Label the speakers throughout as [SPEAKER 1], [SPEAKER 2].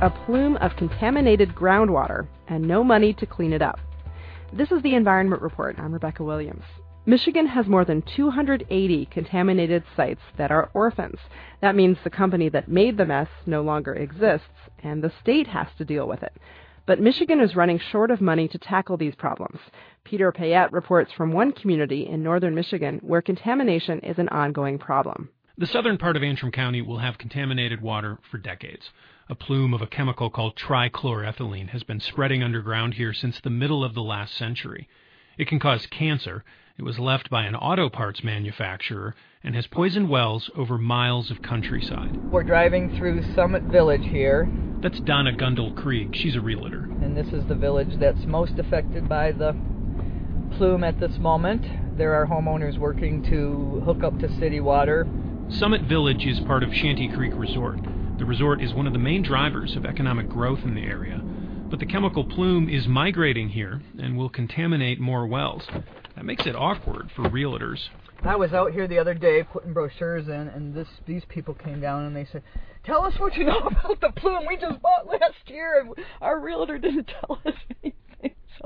[SPEAKER 1] a plume of contaminated groundwater and no money to clean it up. This is the Environment Report. I'm Rebecca Williams. Michigan has more than 280 contaminated sites that are orphans. That means the company that made the mess no longer exists, and the state has to deal with it. But Michigan is running short of money to tackle these problems. Peter Payette reports from one community in northern Michigan where contamination is an ongoing problem.
[SPEAKER 2] The southern part of Antrim County will have contaminated water for decades. A plume of a chemical called trichloroethylene has been spreading underground here since the middle of the last century. It can cause cancer. It was left by an auto parts manufacturer and has poisoned wells over miles of countryside.
[SPEAKER 3] We're driving through Summit Village here.
[SPEAKER 2] That's Donna Gundel-Krieg. She's a realtor.
[SPEAKER 3] And this is the village that's most affected by the plume at this moment. There are homeowners working to hook up to city water.
[SPEAKER 2] Summit Village is part of Shanty Creek Resort. The resort is one of the main drivers of economic growth in the area. But the chemical plume is migrating here and will contaminate more wells. That makes it awkward for realtors.
[SPEAKER 3] I was out here the other day putting brochures in, and these people came down and they said, "Tell us what you know about the plume we just bought last year, and our realtor didn't tell us anything." So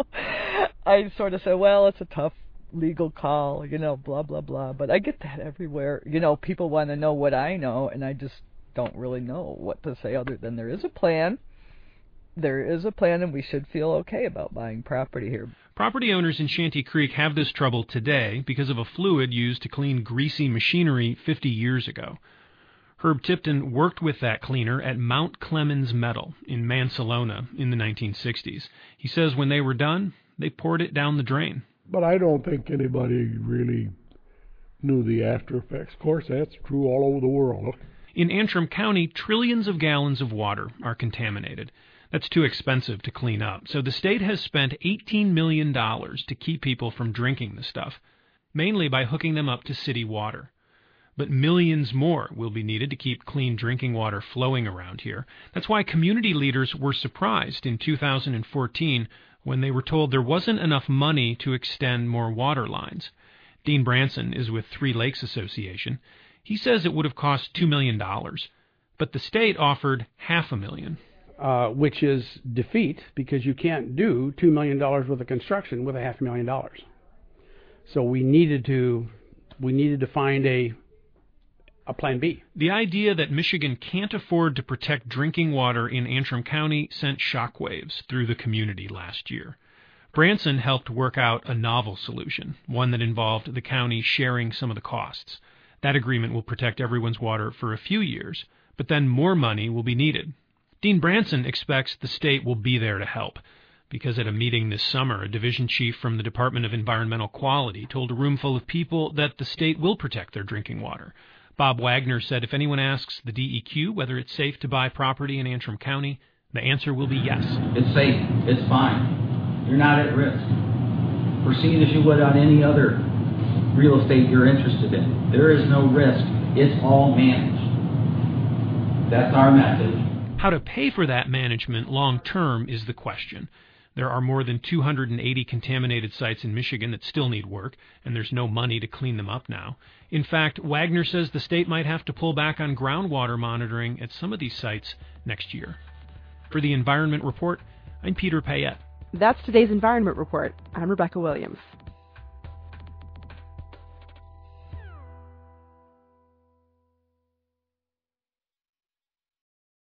[SPEAKER 3] I sort of said, well, it's a tough legal call, blah, blah, blah. But I get that everywhere. People want to know what I know, and I just don't really know what to say other than there is a plan. There is a plan, and we should feel okay about buying property here.
[SPEAKER 2] Property owners in Shanty Creek have this trouble today because of a fluid used to clean greasy machinery 50 years ago. Herb Tipton worked with that cleaner at Mount Clemens Metal in Mansalona in the 1960s. He says when they were done, they poured it down the drain.
[SPEAKER 4] But I don't think anybody really knew the after effects. Of course, that's true all over the world.
[SPEAKER 2] In Antrim County, trillions of gallons of water are contaminated. That's too expensive to clean up, so the state has spent $18 million to keep people from drinking the stuff, mainly by hooking them up to city water. But millions more will be needed to keep clean drinking water flowing around here. That's why community leaders were surprised in 2014 when they were told there wasn't enough money to extend more water lines. Dean Branson is with Three Lakes Association. He says it would have cost $2 million, but the state offered $500,000.
[SPEAKER 5] Which is defeat, because you can't do $2 million worth of construction with $500,000. So we needed to find a plan B.
[SPEAKER 2] The idea that Michigan can't afford to protect drinking water in Antrim County sent shockwaves through the community last year. Branson helped work out a novel solution, one that involved the county sharing some of the costs. That agreement will protect everyone's water for a few years, but then more money will be needed. Dean Branson expects the state will be there to help, because at a meeting this summer, a division chief from the Department of Environmental Quality told a room full of people that the state will protect their drinking water. Bob Wagner said if anyone asks the DEQ whether it's safe to buy property in Antrim County, the answer will be yes.
[SPEAKER 6] It's safe. It's fine. You're not at risk. Proceed as you would on any other real estate you're interested in. There is no risk. It's all managed. That's our message.
[SPEAKER 2] How to pay for that management long-term is the question. There are more than 280 contaminated sites in Michigan that still need work, and there's no money to clean them up now. In fact, Wagner says the state might have to pull back on groundwater monitoring at some of these sites next year. For the Environment Report, I'm Peter Payette.
[SPEAKER 1] That's today's Environment Report. I'm Rebecca Williams.